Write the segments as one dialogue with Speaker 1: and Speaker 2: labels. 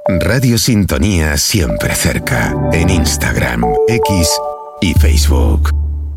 Speaker 1: Radio Sintonía siempre cerca. En Instagram, X y Facebook.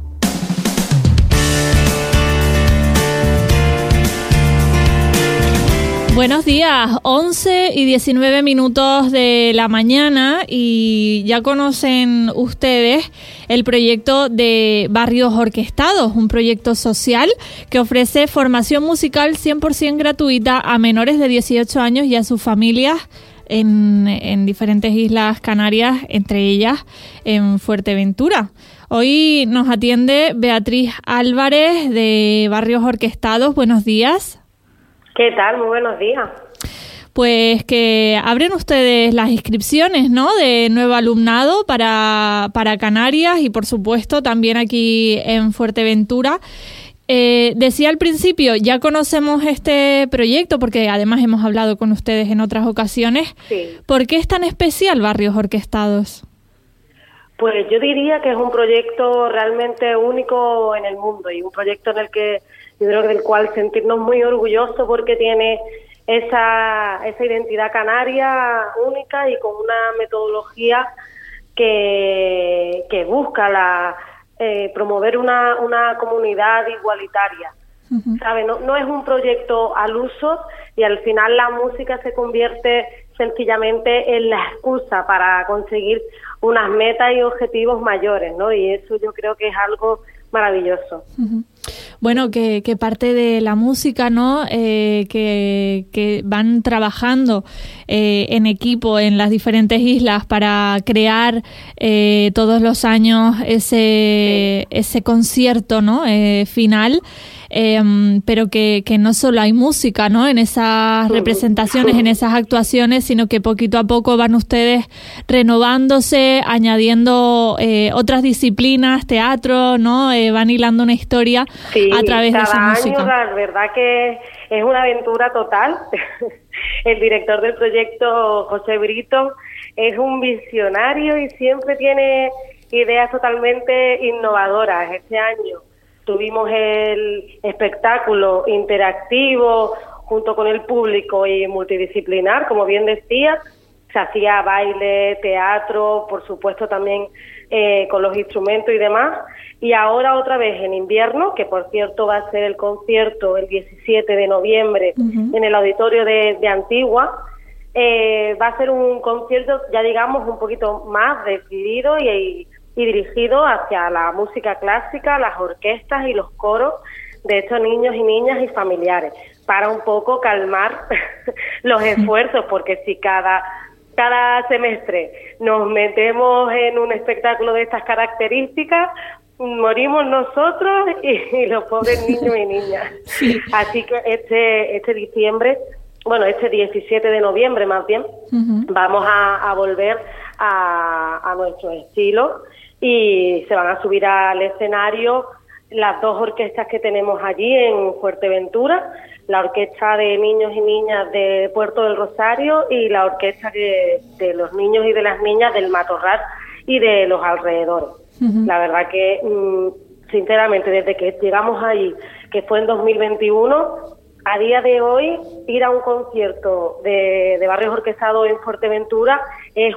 Speaker 2: Buenos días, 11 y 19 minutos de la mañana y ya conocen ustedes el proyecto de Barrios Orquestados, un proyecto social que ofrece formación musical 100% gratuita a menores de 18 años y a sus familias en diferentes islas canarias, entre ellas en Fuerteventura. Hoy nos atiende Beatriz Álvarez de Barrios Orquestados. Buenos días.
Speaker 3: ¿Qué tal? Muy buenos días.
Speaker 2: Pues que abren ustedes las inscripciones, ¿no?, de nuevo alumnado para Canarias y, por supuesto, también aquí en Fuerteventura. Decía al principio, ya conocemos este proyecto porque además hemos hablado con ustedes en otras ocasiones.
Speaker 3: Sí.
Speaker 2: ¿Por qué es tan especial Barrios Orquestados?
Speaker 3: Pues yo diría que es un proyecto realmente único en el mundo y un proyecto en el que yo creo que del cual sentirnos muy orgullosos porque tiene esa identidad canaria única y con una metodología que busca promover una comunidad igualitaria.
Speaker 2: Uh-huh.
Speaker 3: ¿Sabe? No es un proyecto al uso y al final la música se convierte sencillamente en la excusa para conseguir unas metas y objetivos mayores, ¿no? Y eso yo creo que es algo maravilloso.
Speaker 2: Uh-huh. Bueno, que parte de la música, ¿no?, que van trabajando en equipo en las diferentes islas para crear todos los años ese concierto, ¿no?, final. Pero que no solo hay música, ¿no?, en esas representaciones, en esas actuaciones, sino que poquito a poco van ustedes renovándose, añadiendo otras disciplinas, teatro, ¿no?, van hilando una historia a través de esa música.
Speaker 3: Cada año, la verdad que es una aventura total. El director del proyecto, José Brito, es un visionario y siempre tiene ideas totalmente innovadoras. Este año tuvimos el espectáculo interactivo junto con el público y multidisciplinar, como bien decía. Se hacía baile, teatro, por supuesto también con los instrumentos y demás. Y ahora otra vez en invierno, que por cierto va a ser el concierto el 17 de noviembre
Speaker 2: Uh-huh.
Speaker 3: en el auditorio de Antigua, va a ser un concierto, ya digamos, un poquito más decidido y dirigido hacia la música clásica, las orquestas y los coros de estos niños y niñas y familiares, para un poco calmar los esfuerzos, porque si cada semestre nos metemos en un espectáculo de estas características, morimos nosotros y los pobres niños y niñas.
Speaker 2: Sí.
Speaker 3: Así que este diciembre, bueno, este 17 de noviembre más bien,
Speaker 2: Uh-huh.
Speaker 3: vamos a volver a nuestro estilo y se van a subir al escenario las dos orquestas que tenemos allí en Fuerteventura, la orquesta de niños y niñas de Puerto del Rosario y la orquesta de los niños y de las niñas del Matorral y de los alrededores.
Speaker 2: Uh-huh.
Speaker 3: La verdad que, sinceramente, desde que llegamos ahí, que fue en 2021, a día de hoy, ir a un concierto de Barrios Orquestados en Fuerteventura es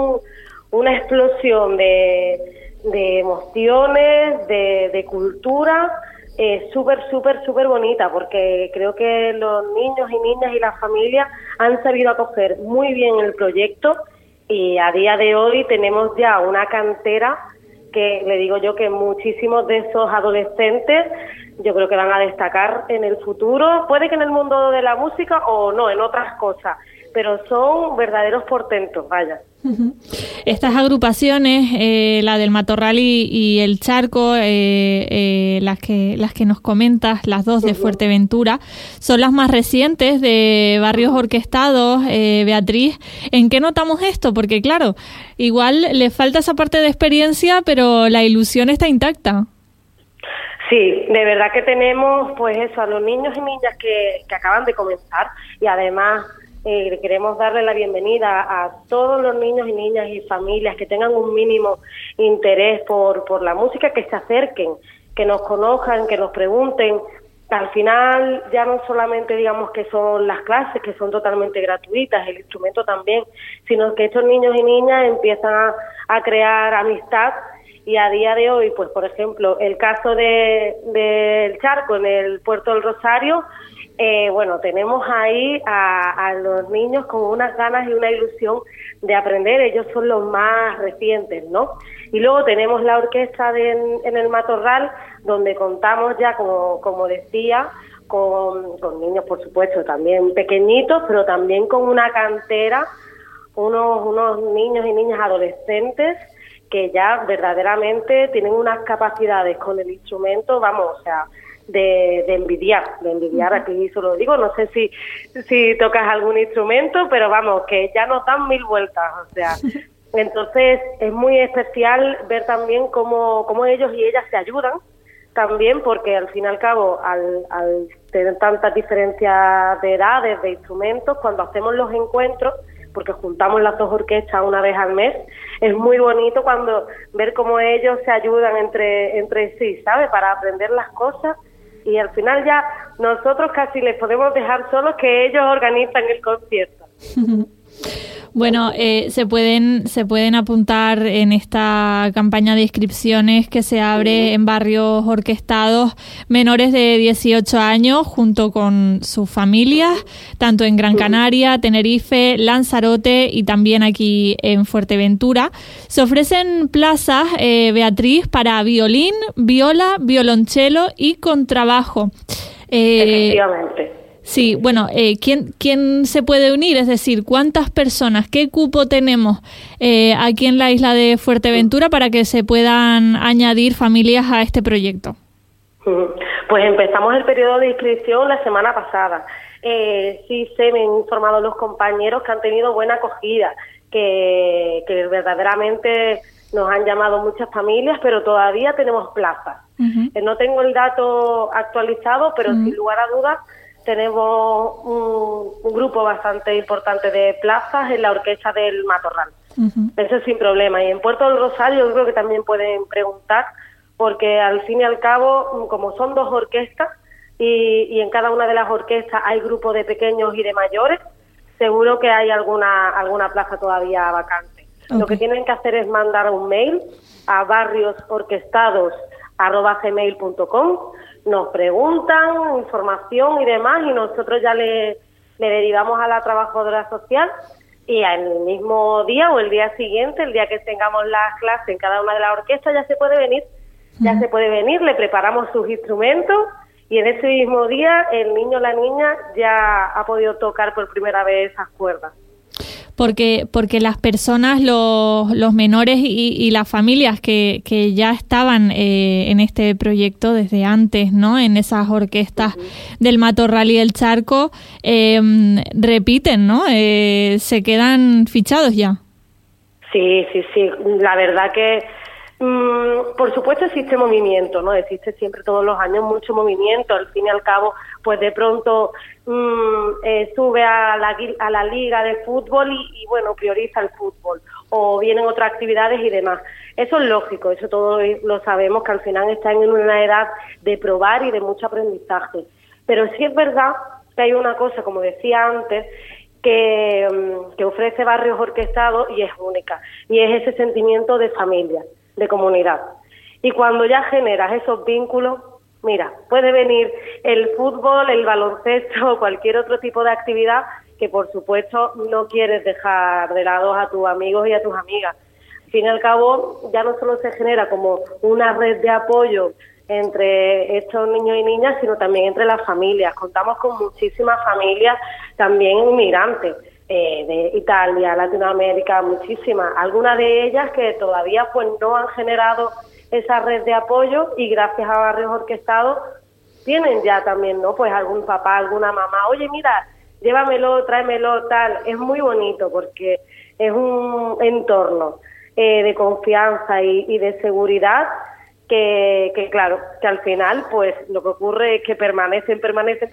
Speaker 3: una explosión de emociones, de cultura, súper bonita, porque creo que los niños y niñas y las familias han sabido acoger muy bien el proyecto y a día de hoy tenemos ya una cantera que le digo yo que muchísimos de esos adolescentes yo creo que van a destacar en el futuro, puede que en el mundo de la música o no, en otras cosas, pero son verdaderos portentos, vaya.
Speaker 2: Uh-huh. Estas agrupaciones, la del Matorral y el Charco, las que nos comentas, las dos de Fuerteventura, son las más recientes de Barrios Orquestados. Beatriz, ¿en qué notamos esto? Porque claro, igual le falta esa parte de experiencia, pero la ilusión está intacta.
Speaker 3: Sí, de verdad que tenemos pues eso, a los niños y niñas que acaban de comenzar y además queremos darle la bienvenida a todos los niños y niñas y familias que tengan un mínimo interés por la música, que se acerquen, que nos conozcan, que nos pregunten al final ya no solamente digamos que son las clases, que son totalmente gratuitas, el instrumento también, sino que estos niños y niñas empiezan a crear amistad. Y a día de hoy, pues por ejemplo, el caso del Charco en el Puerto del Rosario, bueno, tenemos ahí a los niños con unas ganas y una ilusión de aprender. Ellos son los más recientes, ¿no? Y luego tenemos la orquesta en el Matorral, donde contamos ya, como decía, con niños, por supuesto, también pequeñitos, pero también con una cantera, unos niños y niñas adolescentes que ya verdaderamente tienen unas capacidades con el instrumento, vamos, o sea, de envidiar, aquí solo digo, no sé si tocas algún instrumento, pero vamos, que ya nos dan 1000 vueltas, o sea, entonces es muy especial ver también cómo ellos y ellas se ayudan también, porque al fin y al cabo, al tener tantas diferencias de edades, de instrumentos, cuando hacemos los encuentros, porque juntamos las dos orquestas una vez al mes, es muy bonito cuando ver cómo ellos se ayudan entre sí, ¿sabes? Para aprender las cosas, y al final ya nosotros casi les podemos dejar solos, que ellos organizan el concierto.
Speaker 2: Bueno, se pueden apuntar en esta campaña de inscripciones que se abre en barrios orquestados menores de 18 años junto con sus familias, tanto en Gran Canaria, Tenerife, Lanzarote y también aquí en Fuerteventura. Se ofrecen plazas, Beatriz, para violín, viola, violonchelo y contrabajo.
Speaker 3: Efectivamente.
Speaker 2: Sí, bueno, ¿quién se puede unir? Es decir, ¿cuántas personas, qué cupo tenemos aquí en la isla de Fuerteventura para que se puedan añadir familias a este proyecto?
Speaker 3: Pues empezamos el periodo de inscripción la semana pasada. Sí, me han informado los compañeros que han tenido buena acogida, que verdaderamente nos han llamado muchas familias, pero todavía tenemos plazas. No tengo el dato actualizado, pero sin lugar a dudas tenemos un grupo bastante importante de plazas en la orquesta del Matorral. Eso sin problema. Y en Puerto del Rosario yo creo que también pueden preguntar, porque al fin y al cabo, como son dos orquestas y en cada una de las orquestas hay grupos de pequeños y de mayores, seguro que hay alguna plaza todavía vacante. Lo que tienen que hacer es mandar un mail a barriosorquestados@gmail.com. Nos preguntan información y demás, y nosotros ya le derivamos a la trabajadora social, y el mismo día o el día siguiente, el día que tengamos las clases en cada una de las orquestas, ya se puede venir, le preparamos sus instrumentos, y en ese mismo día el niño o la niña ya ha podido tocar por primera vez esas cuerdas.
Speaker 2: Porque las personas, los menores y las familias que ya estaban en este proyecto desde antes, ¿no? En esas orquestas del Matorral y el Charco, repiten, ¿no? Se quedan fichados ya.
Speaker 3: Sí. La verdad que, por supuesto, existe movimiento, ¿no? Existe siempre todos los años mucho movimiento. Al fin y al cabo, pues de pronto sube a la liga de fútbol y bueno, prioriza el fútbol, o vienen otras actividades y demás. Eso es lógico, eso todos lo sabemos, que al final están en una edad de probar y de mucho aprendizaje. Pero sí es verdad que hay una cosa, como decía antes, que ofrece Barrios Orquestados y es única, y es ese sentimiento de familia, de comunidad. Y cuando ya generas esos vínculos, mira, puede venir el fútbol, el baloncesto o cualquier otro tipo de actividad que, por supuesto, no quieres dejar de lado a tus amigos y a tus amigas. Al fin y al cabo, ya no solo se genera como una red de apoyo entre estos niños y niñas, sino también entre las familias. Contamos con muchísimas familias, también inmigrantes, de Italia, Latinoamérica, muchísimas. Algunas de ellas que todavía pues no han generado esa red de apoyo, y gracias a Barrios Orquestados tienen ya también, ¿no? Pues algún papá, alguna mamá, oye, mira, llévamelo, tráemelo, tal. Es muy bonito porque es un entorno de confianza y de seguridad que claro, que al final pues lo que ocurre es que permanecen,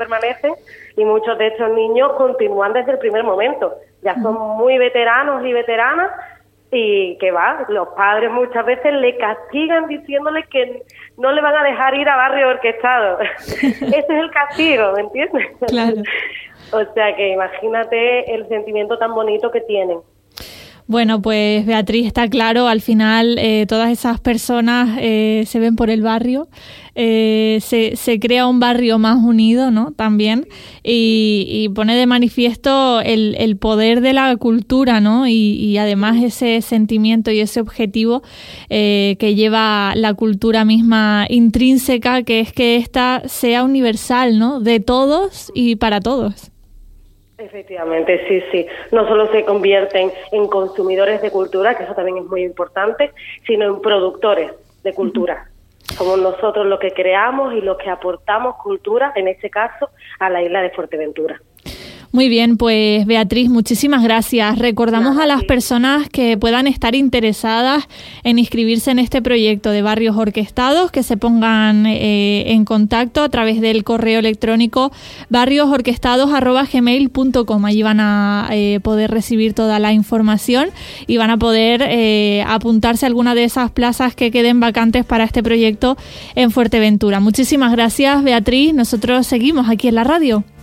Speaker 3: y muchos de estos niños continúan desde el primer momento. Ya son muy veteranos y veteranas, y que los padres muchas veces le castigan diciéndole que no le van a dejar ir a barrio orquestado. Ese es el castigo, ¿me entiendes?
Speaker 2: Claro.
Speaker 3: O sea que imagínate el sentimiento tan bonito que tienen.
Speaker 2: Bueno, pues Beatriz, está claro, al final todas esas personas se ven por el barrio, se crea un barrio más unido, ¿no? También, y pone de manifiesto el poder de la cultura, ¿no? Y además ese sentimiento y ese objetivo que lleva la cultura misma intrínseca, que es que ésta sea universal, ¿no? De todos y para todos.
Speaker 3: Efectivamente, sí. No solo se convierten en consumidores de cultura, que eso también es muy importante, sino en productores de cultura. Somos nosotros los que creamos y los que aportamos cultura, en este caso, a la isla de Fuerteventura.
Speaker 2: Muy bien, pues Beatriz, muchísimas gracias. Recordamos a las personas que puedan estar interesadas en inscribirse en este proyecto de Barrios Orquestados, que se pongan en contacto a través del correo electrónico barriosorquestados@gmail.com. Allí van a poder recibir toda la información y van a poder apuntarse a alguna de esas plazas que queden vacantes para este proyecto en Fuerteventura. Muchísimas gracias, Beatriz. Nosotros seguimos aquí en la radio.